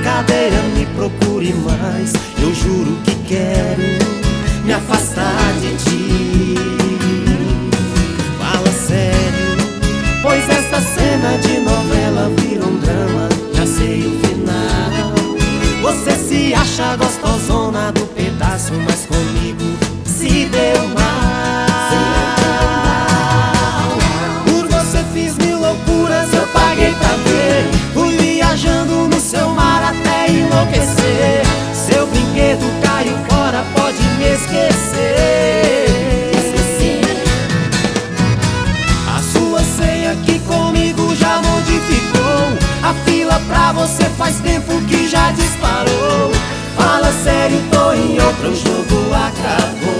brincadeira me procure mais. Eu juro que quero me afastar de ti. Fala sério, pois essa cena de novela virou um drama. Já sei o final. Você se acha gostosona do pedaço, mas comigo se deu mal. Por você fiz mil loucuras, eu paguei pra ver. Fui viajando no seu mar até enlouquecer. Seu brinquedo caiu fora, pode me esquecer. A sua senha aqui comigo já modificou. A fila pra você faz tempo que já disparou. Fala sério, tô em outro, o jogo acabou.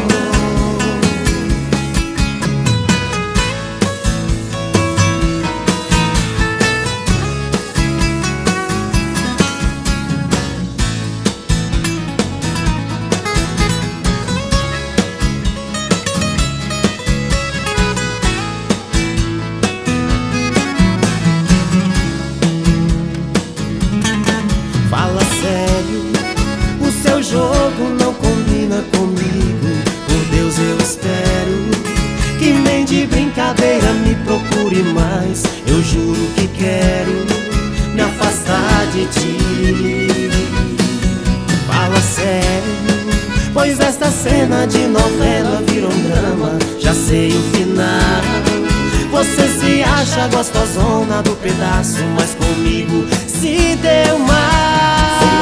O jogo não combina comigo. Por Deus eu espero que nem de brincadeira me procure mais. Eu juro que quero me afastar de ti. Fala sério, pois esta cena de novela virou um drama. Já sei o final. Você se acha gostosona do pedaço, mas comigo se deu mal.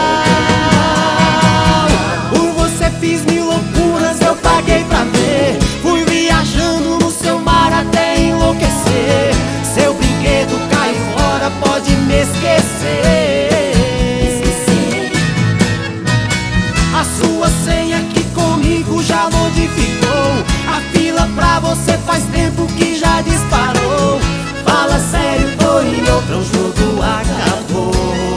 Fiz mil loucuras, eu paguei pra ver. Fui viajando no seu mar até enlouquecer. Seu brinquedo cai fora, pode me esquecer. A sua senha aqui comigo já modificou. A fila pra você faz tempo que já disparou. Fala sério, tô em outra, o jogo acabou.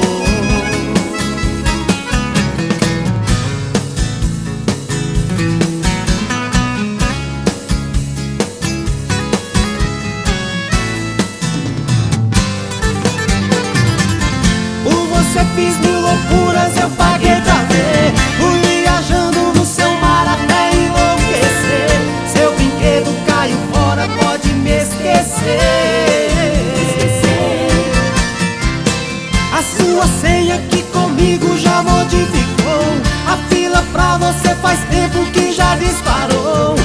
Você fiz mil loucuras, eu paguei pra ver. Fui viajando no seu mar até enlouquecer. Seu brinquedo caiu fora, pode me esquecer. A sua senha aqui comigo já modificou. A fila pra você faz tempo que já disparou.